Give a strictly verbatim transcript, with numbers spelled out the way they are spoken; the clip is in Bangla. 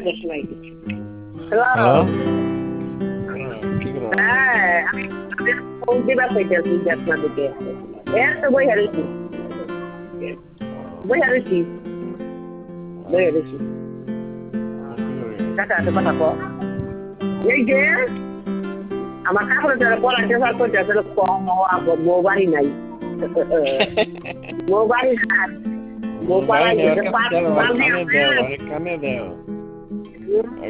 হ্যালো হ্যাঁ আমি ফোন দিবার কইতাছি আপনাদেরকে এর তো বই হারিয়েছি বই হারিয়েছি বই হারিয়েছি কাকা তো কথা কো এই যে আমার কাপড় যারা পড়াতে পার করতেছে কম মোবাইল নাই মোবাইল মোবাইল কানে দাও কানে দাও